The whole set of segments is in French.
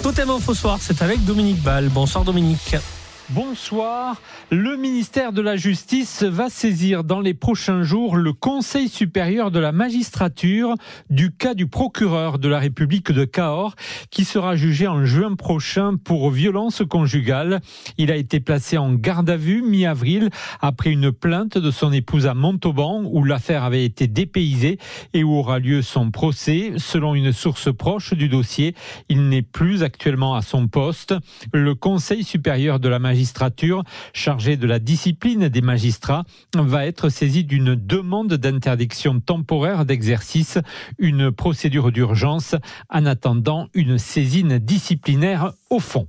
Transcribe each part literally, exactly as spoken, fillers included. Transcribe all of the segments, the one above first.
Totem Info Soir, c'est avec Dominique Ball. Bonsoir Dominique. Bonsoir. Le ministère de la Justice va saisir dans les prochains jours le Conseil supérieur de la magistrature du cas du procureur de la République de Cahors qui sera jugé en juin prochain pour violence conjugale. Il a été placé en garde à vue mi-avril après une plainte de son épouse à Montauban où l'affaire avait été dépaysée et où aura lieu son procès. Selon une source proche du dossier, il n'est plus actuellement à son poste. Le Conseil supérieur de la magistrature magistrature chargée de la discipline des magistrats va être saisie d'une demande d'interdiction temporaire d'exercice, une procédure d'urgence en attendant une saisine disciplinaire au fond.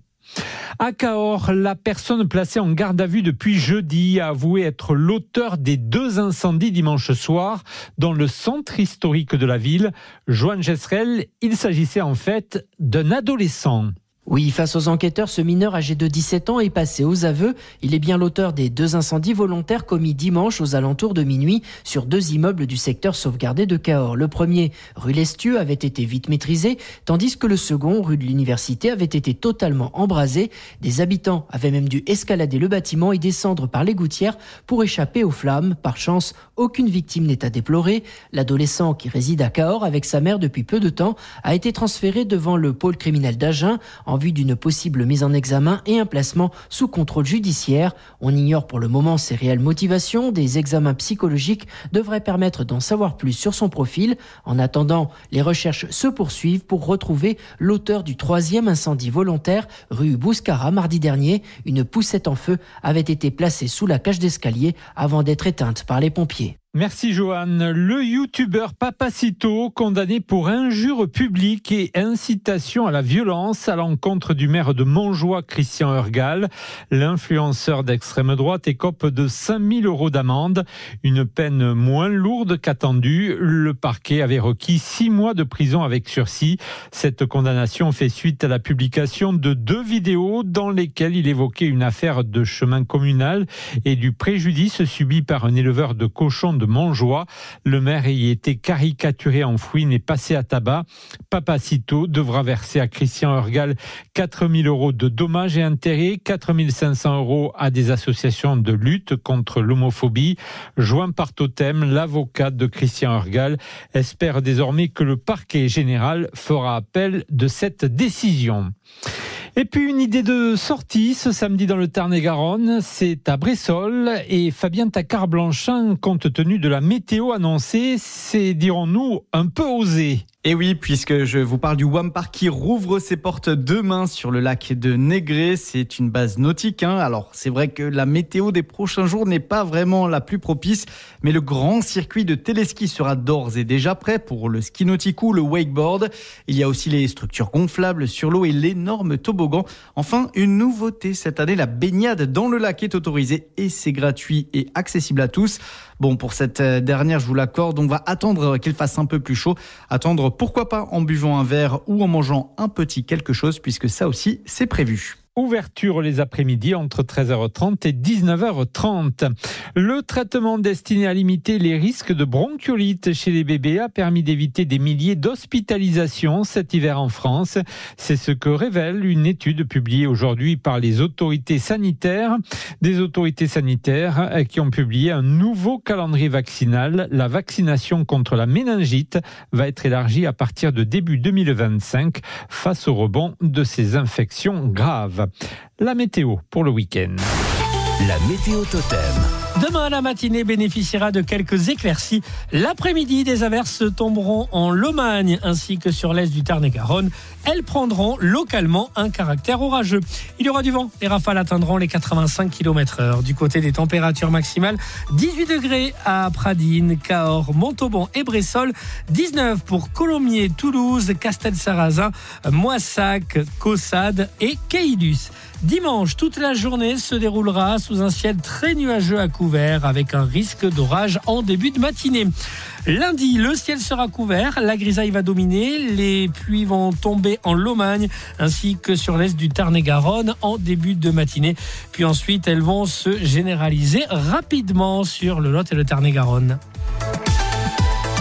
À Cahors, la personne placée en garde à vue depuis jeudi a avoué être l'auteur des deux incendies dimanche soir dans le centre historique de la ville. Joanne Gesserel, il s'agissait en fait d'un adolescent. Oui, face aux enquêteurs, ce mineur âgé de dix-sept ans est passé aux aveux. Il est bien l'auteur des deux incendies volontaires commis dimanche aux alentours de minuit sur deux immeubles du secteur sauvegardé de Cahors. Le premier, rue Lestieux, avait été vite maîtrisé, tandis que le second, rue de l'Université, avait été totalement embrasé. Des habitants avaient même dû escalader le bâtiment et descendre par les gouttières pour échapper aux flammes. Par chance, aucune victime n'est à déplorer. L'adolescent, qui réside à Cahors avec sa mère depuis peu de temps, a été transféré devant le pôle criminel d'Agen en en vue d'une possible mise en examen et un placement sous contrôle judiciaire. On ignore pour le moment ses réelles motivations. Des examens psychologiques devraient permettre d'en savoir plus sur son profil. En attendant, les recherches se poursuivent pour retrouver l'auteur du troisième incendie volontaire rue Bouscara mardi dernier. Une poussette en feu avait été placée sous la cage d'escalier avant d'être éteinte par les pompiers. Merci Joanne. Le youtubeur Papacito, condamné pour injure publique et incitation à la violence à l'encontre du maire de Montjoie, Christian Heurgal. L'influenceur d'extrême droite écope de cinq mille euros d'amende, une peine moins lourde qu'attendue. Le parquet avait requis six mois de prison avec sursis. Cette condamnation fait suite à la publication de deux vidéos dans lesquelles il évoquait une affaire de chemin communal et du préjudice subi par un éleveur de cochons de Montjoie. Le maire y été caricaturé en fouine et passé à tabac. Papacito devra verser à Christian Heurgal quatre mille euros de dommages et intérêts, quatre mille cinq cents euros à des associations de lutte contre l'homophobie. Joint par Totem, l'avocat de Christian Heurgal espère désormais que le parquet général fera appel de cette décision. Et puis une idée de sortie ce samedi dans le Tarn-et-Garonne, c'est à Bressolles et Fabien Tacquart-Blanchin, compte tenu de la météo annoncée, c'est, dirons-nous, un peu osé. Et oui, puisque je vous parle du Wampar qui rouvre ses portes demain sur le lac de Négré. C'est une base nautique, hein. Alors, c'est vrai que la météo des prochains jours n'est pas vraiment la plus propice, mais le grand circuit de téléski sera d'ores et déjà prêt pour le ski nautique ou le wakeboard. Il y a aussi les structures gonflables sur l'eau et l'énorme toboggan. Enfin, une nouveauté cette année, la baignade dans le lac est autorisée et c'est gratuit et accessible à tous. Bon, pour cette dernière, je vous l'accorde, on va attendre qu'il fasse un peu plus chaud. Attendre, pourquoi pas, en buvant un verre ou en mangeant un petit quelque chose, puisque ça aussi, c'est prévu. Ouverture les après-midi entre treize heures trente et dix-neuf heures trente. Le traitement destiné à limiter les risques de bronchiolite chez les bébés a permis d'éviter des milliers d'hospitalisations cet hiver en France. C'est ce que révèle une étude publiée aujourd'hui par les autorités sanitaires. Des autorités sanitaires qui ont publié un nouveau calendrier vaccinal. La vaccination contre la méningite va être élargie à partir de début deux mille vingt-cinq face au rebond de ces infections graves. La météo pour le week-end. La météo Totem. Demain, la matinée bénéficiera de quelques éclaircies. L'après-midi, des averses tomberont en Lomagne ainsi que sur l'est du Tarn-et-Garonne. Elles prendront localement un caractère orageux. Il y aura du vent. Les rafales atteindront les quatre-vingt-cinq kilomètres heure. Du côté des températures maximales, dix-huit degrés à Pradines, Cahors, Montauban et Bressolles. dix-neuf pour Colomiers, Toulouse, Castelsarrasin, Moissac, Caussade et Caïdus. Dimanche, toute la journée se déroulera sous un ciel très nuageux à couvert avec un risque d'orage en début de matinée. Lundi, le ciel sera couvert, la grisaille va dominer, les pluies vont tomber en Lomagne ainsi que sur l'est du Tarn-et-Garonne en début de matinée. Puis ensuite, elles vont se généraliser rapidement sur le Lot et le Tarn-et-Garonne.